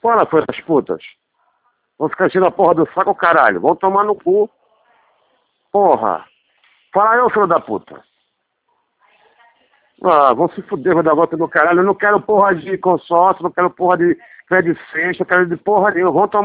Fala, filha das putas. Vão ficar enchendo a porra do saco, caralho. Vão tomar no cu. Porra. Fala eu, filho da puta. Ah, vão se fuder, vai dar volta do caralho. Eu não quero porra de consórcio, não quero porra de crédito fecho, não quero de porra nenhuma. Vão tomar